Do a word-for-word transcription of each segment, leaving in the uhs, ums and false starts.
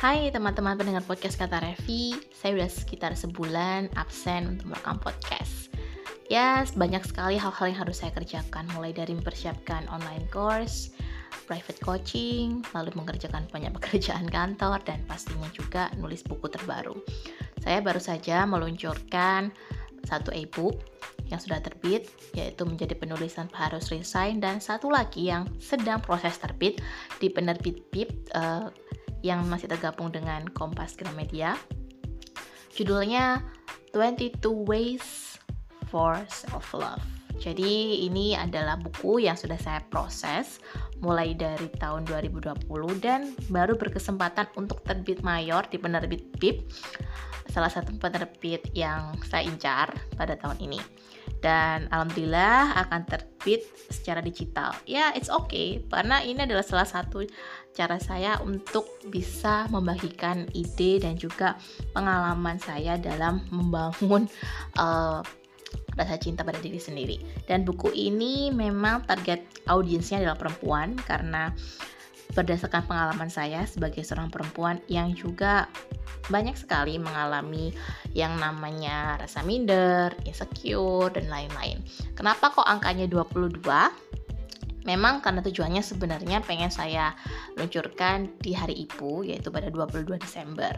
Hai teman-teman pendengar podcast Kata Revi, saya sudah sekitar sebulan absen untuk merekam podcast. Ya, banyak sekali hal-hal yang harus saya kerjakan, mulai dari mempersiapkan online course, private coaching, lalu mengerjakan banyak pekerjaan kantor, dan pastinya juga nulis buku terbaru. Saya baru saja meluncurkan satu e-book yang sudah terbit, yaitu Menjadi Penulis Tanpa Harus Resign, dan satu lagi yang sedang proses terbit di penerbit P I P uh, yang masih tergabung dengan Kompas Gramedia. Judulnya twenty-two Ways for Self-Love. Jadi ini adalah buku yang sudah saya proses mulai dari tahun dua ribu dua puluh dan baru berkesempatan untuk terbit mayor di penerbit P I P, salah satu penerbit yang saya incar pada tahun ini. Dan alhamdulillah akan terbit secara digital. Ya, it's okay, karena ini adalah salah satu cara saya untuk bisa membagikan ide dan juga pengalaman saya dalam membangun uh, rasa cinta pada diri sendiri. Dan buku ini memang target audiensnya adalah perempuan, karena berdasarkan pengalaman saya sebagai seorang perempuan yang juga banyak sekali mengalami yang namanya rasa minder, insecure, dan lain-lain. Kenapa kok angkanya dua puluh dua? Memang karena tujuannya sebenarnya pengen saya luncurkan di Hari Ibu, yaitu pada dua puluh dua Desember.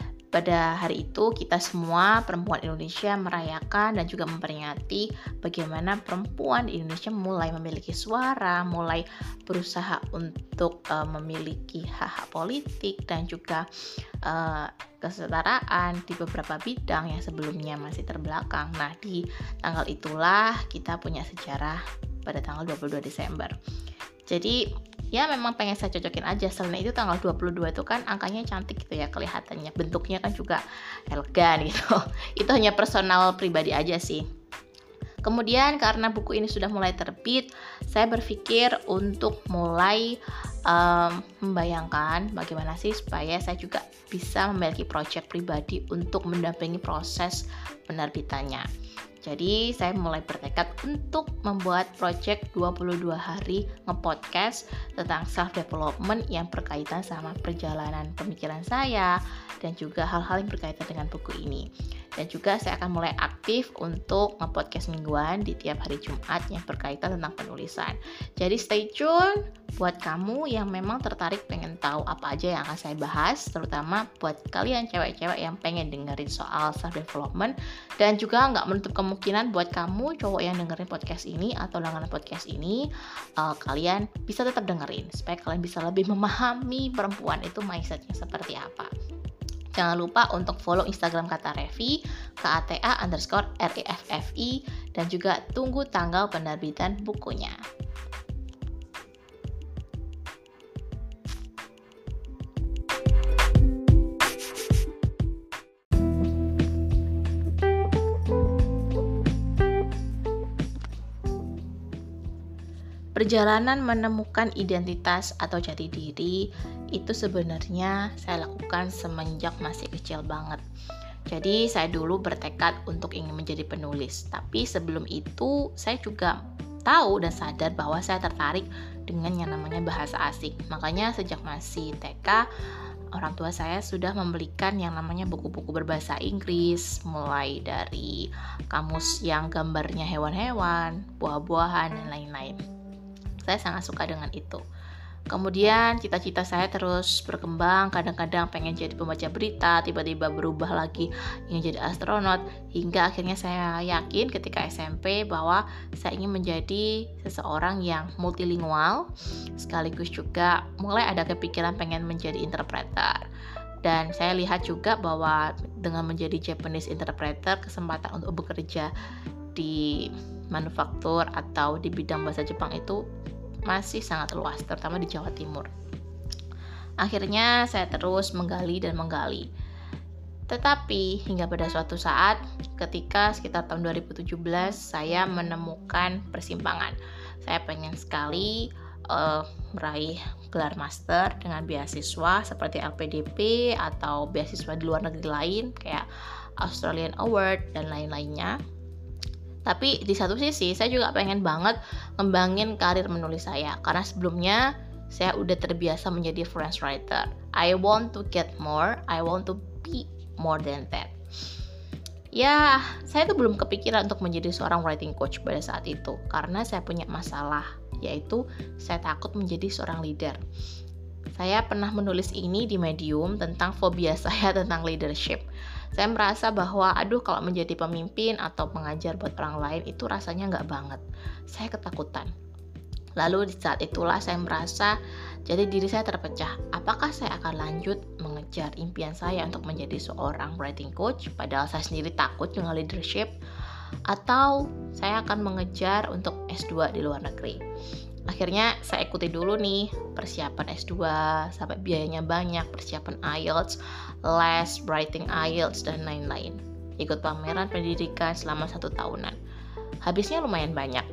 Pada hari itu kita semua perempuan Indonesia merayakan dan juga memperingati bagaimana perempuan di Indonesia mulai memiliki suara, mulai berusaha untuk uh, memiliki hak-hak politik dan juga uh, kesetaraan di beberapa bidang yang sebelumnya masih terbelakang. Nah, di tanggal itulah kita punya sejarah pada tanggal dua puluh dua Desember. Jadi ya memang pengen saya cocokin aja. Selain itu tanggal dua puluh dua itu kan angkanya cantik gitu ya kelihatannya. Bentuknya kan juga elegan gitu. Itu hanya personal pribadi aja sih. Kemudian karena buku ini sudah mulai terbit, saya berpikir untuk mulai um, membayangkan bagaimana sih supaya saya juga bisa memiliki project pribadi untuk mendampingi proses penerbitannya. Jadi saya mulai bertekad untuk membuat project dua puluh dua hari nge-podcast tentang self-development yang berkaitan sama perjalanan pemikiran saya dan juga hal-hal yang berkaitan dengan buku ini. Dan juga saya akan mulai aktif untuk nge-podcast mingguan di tiap hari Jumat yang berkaitan tentang penulisan. Jadi stay tune buat kamu yang memang tertarik pengen tahu apa aja yang akan saya bahas, terutama buat kalian cewek-cewek yang pengen dengerin soal self-development, dan juga nggak menutup kemungkinan buat kamu cowok yang dengerin podcast ini atau langganan podcast ini, uh, kalian bisa tetap dengerin supaya kalian bisa lebih memahami perempuan itu mindsetnya seperti apa. Jangan lupa untuk follow Instagram Kata Revi, K A T A underscore R E F F I, dan juga tunggu tanggal penerbitan bukunya. Perjalanan menemukan identitas atau jati diri itu sebenarnya saya lakukan semenjak masih kecil banget. Jadi saya dulu bertekad untuk ingin menjadi penulis. Tapi sebelum itu saya juga tahu dan sadar bahwa saya tertarik dengan yang namanya bahasa asing. Makanya sejak masih T K, orang tua saya sudah membelikan yang namanya buku-buku berbahasa Inggris, mulai dari kamus yang gambarnya hewan-hewan, buah-buahan, dan lain-lain. Saya sangat suka dengan itu. Kemudian cita-cita saya terus berkembang, kadang-kadang pengen jadi pembaca berita, tiba-tiba berubah lagi ingin jadi astronot, hingga akhirnya saya yakin ketika S M P bahwa saya ingin menjadi seseorang yang multilingual, sekaligus juga mulai ada kepikiran pengen menjadi interpreter. Dan saya lihat juga bahwa dengan menjadi Japanese interpreter, kesempatan untuk bekerja di manufaktur atau di bidang bahasa Jepang itu masih sangat luas, terutama di Jawa Timur. Akhirnya saya terus menggali dan menggali. Tetapi hingga pada suatu saat ketika sekitar tahun dua ribu tujuh belas saya menemukan persimpangan. Saya pengen sekali uh, meraih gelar master dengan beasiswa seperti L P D P atau beasiswa di luar negeri lain kayak Australian Award dan lain-lainnya. Tapi di satu sisi saya juga pengen banget ngembangin karir menulis saya, karena sebelumnya saya udah terbiasa menjadi freelance writer. I want to get more, I want to be more than that. Ya, saya tuh belum kepikiran untuk menjadi seorang writing coach pada saat itu karena saya punya masalah, yaitu saya takut menjadi seorang leader. Saya pernah menulis ini di Medium tentang fobia saya tentang leadership. Saya merasa bahwa aduh kalau menjadi pemimpin atau mengajar buat orang lain itu rasanya nggak banget. Saya ketakutan. Lalu di saat itulah saya merasa jadi diri saya terpecah. Apakah saya akan lanjut mengejar impian saya untuk menjadi seorang writing coach, padahal saya sendiri takut dengan leadership, atau saya akan mengejar untuk S dua di luar negeri. Akhirnya saya ikuti dulu nih persiapan S dua sampai biayanya banyak, persiapan I E L T S, les, writing I E L T S, dan lain-lain. Ikut pameran pendidikan selama satu tahunan. Habisnya lumayan banyak.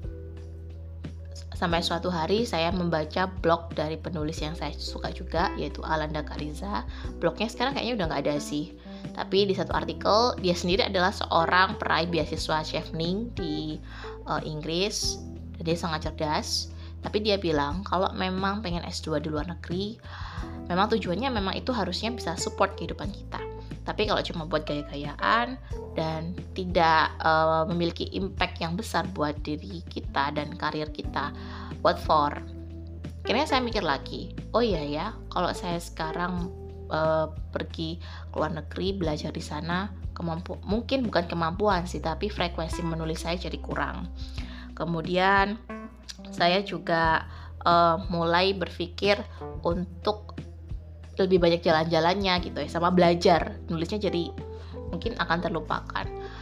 Sampai suatu hari saya membaca blog dari penulis yang saya suka juga, yaitu Alanda Kariza. Blognya sekarang kayaknya udah gak ada sih. Tapi di satu artikel, dia sendiri adalah seorang peraih beasiswa Chevening di uh, Inggris. Dan dia sangat cerdas. Tapi dia bilang kalau memang pengen S dua di luar negeri, memang tujuannya memang itu harusnya bisa support kehidupan kita. Tapi kalau cuma buat gaya-gayaan dan tidak uh, memiliki impact yang besar buat diri kita dan karir kita, what for? Akhirnya saya mikir lagi, oh iya ya, kalau saya sekarang uh, pergi ke luar negeri belajar di sana, kemampu mungkin bukan kemampuan sih, tapi frekuensi menulis saya jadi kurang. Kemudian saya juga uh, mulai berpikir untuk lebih banyak jalan-jalannya gitu ya, sama belajar nulisnya jadi mungkin akan terlupakan.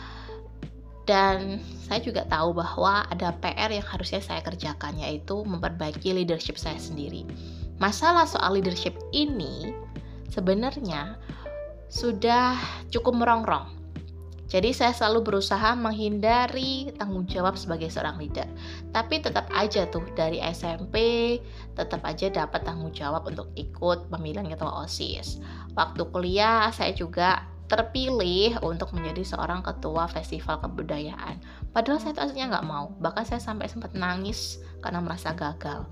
Dan saya juga tahu bahwa ada P R yang harusnya saya kerjakan, yaitu memperbaiki leadership saya sendiri. Masalah soal leadership ini sebenarnya sudah cukup merongrong. Jadi saya selalu berusaha menghindari tanggung jawab sebagai seorang leader. Tapi tetap aja tuh dari S M P tetap aja dapat tanggung jawab untuk ikut pemilihan ketua OSIS. Waktu kuliah saya juga terpilih untuk menjadi seorang ketua festival kebudayaan. Padahal saya tuh aslinya nggak mau. Bahkan saya sampai sempat nangis karena merasa gagal.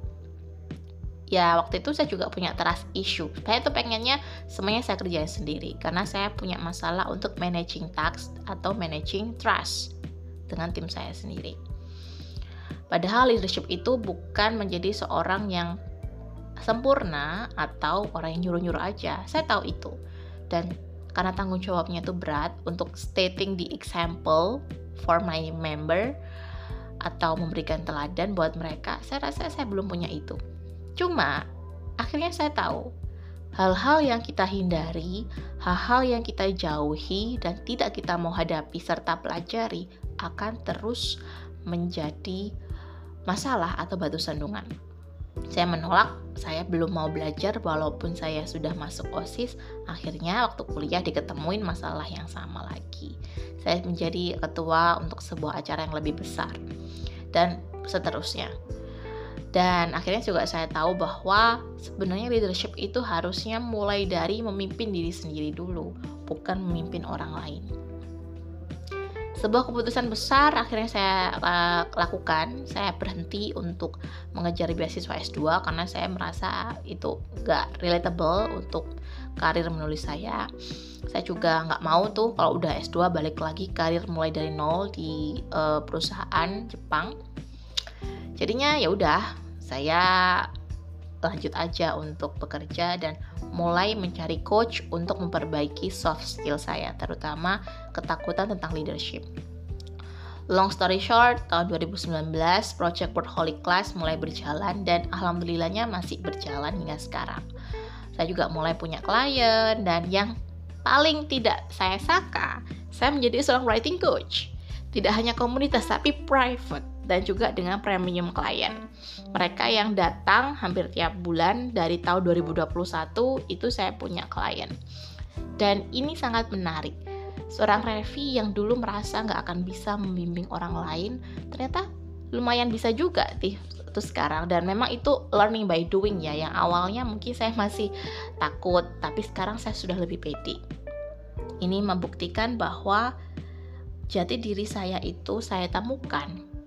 Ya waktu itu saya juga punya trust issue. Saya tuh pengennya semuanya saya kerjain sendiri karena saya punya masalah untuk managing tasks atau managing trust dengan tim saya sendiri. Padahal leadership itu bukan menjadi seorang yang sempurna atau orang yang nyuruh-nyuruh aja. Saya tahu itu. Dan karena tanggung jawabnya itu berat untuk stating the example for my member atau memberikan teladan buat mereka, saya rasa saya belum punya itu. Cuma, akhirnya saya tahu hal-hal yang kita hindari, hal-hal yang kita jauhi dan tidak kita mau hadapi serta pelajari akan terus menjadi masalah atau batu sandungan. Saya menolak, saya belum mau belajar walaupun saya sudah masuk OSIS. Akhirnya waktu kuliah diketemuin masalah yang sama lagi. Saya menjadi ketua untuk sebuah acara yang lebih besar dan seterusnya. Dan akhirnya juga saya tahu bahwa sebenarnya leadership itu harusnya mulai dari memimpin diri sendiri dulu, bukan memimpin orang lain. Sebuah keputusan besar akhirnya saya lakukan, saya berhenti untuk mengejar beasiswa S dua karena saya merasa itu gak relatable untuk karir menulis saya. Saya juga gak mau tuh kalau udah S dua balik lagi karir mulai dari nol di uh, perusahaan Jepang. Jadinya ya udah, saya lanjut aja untuk bekerja dan mulai mencari coach untuk memperbaiki soft skill saya, terutama ketakutan tentang leadership. Long story short, tahun dua ribu sembilan belas Project Workaholic Class mulai berjalan dan alhamdulillahnya masih berjalan hingga sekarang. Saya juga mulai punya klien dan yang paling tidak saya sangka, saya menjadi seorang writing coach. Tidak hanya komunitas tapi private dan juga dengan premium klien. Mereka yang datang hampir tiap bulan dari tahun dua ribu dua puluh satu itu saya punya klien. Dan ini sangat menarik. Seorang Revi yang dulu merasa nggak akan bisa membimbing orang lain, ternyata lumayan bisa juga nih itu sekarang. Dan memang itu learning by doing ya. Yang awalnya mungkin saya masih takut, tapi sekarang saya sudah lebih pede. Ini membuktikan bahwa jati diri saya itu saya temukan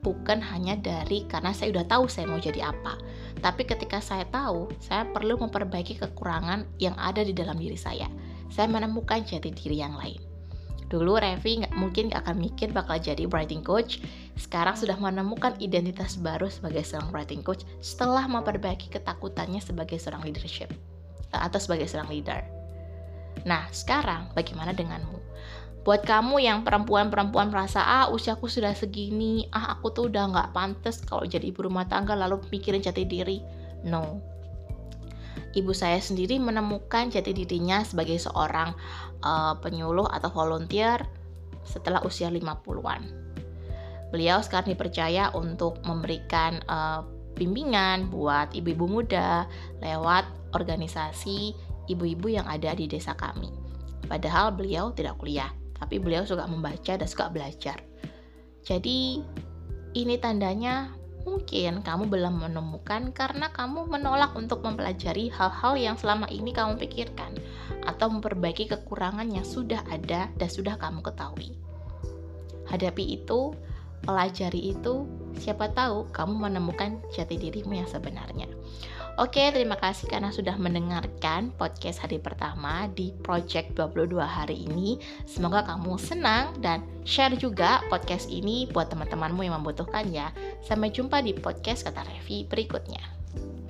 bukan hanya dari karena saya udah tahu saya mau jadi apa. Tapi ketika saya tahu, saya perlu memperbaiki kekurangan yang ada di dalam diri saya. Saya menemukan jati diri yang lain. Dulu Revi nggak mungkin nggak akan mikir bakal jadi writing coach. Sekarang sudah menemukan identitas baru sebagai seorang writing coach setelah memperbaiki ketakutannya sebagai seorang leadership atau sebagai seorang leader. Nah, sekarang bagaimana denganmu? Buat kamu yang perempuan-perempuan merasa, ah usiaku sudah segini, ah aku tuh udah nggak pantas kalau jadi ibu rumah tangga lalu mikirin jati diri. No. Ibu saya sendiri menemukan jati dirinya sebagai seorang uh, penyuluh atau volunteer setelah usia lima puluhan. Beliau sekarang dipercaya untuk memberikan uh, bimbingan buat ibu-ibu muda lewat organisasi ibu-ibu yang ada di desa kami. Padahal beliau tidak kuliah, tapi beliau suka membaca dan suka belajar. Jadi ini tandanya mungkin kamu belum menemukan karena kamu menolak untuk mempelajari hal-hal yang selama ini kamu pikirkan atau memperbaiki kekurangan yang sudah ada dan sudah kamu ketahui. Hadapi itu, pelajari itu, siapa tahu kamu menemukan jati dirimu yang sebenarnya. Oke, terima kasih karena sudah mendengarkan podcast hari pertama di Project dua puluh dua hari ini. Semoga kamu senang dan share juga podcast ini buat teman-temanmu yang membutuhkan ya. Sampai jumpa di podcast Kata Revi berikutnya.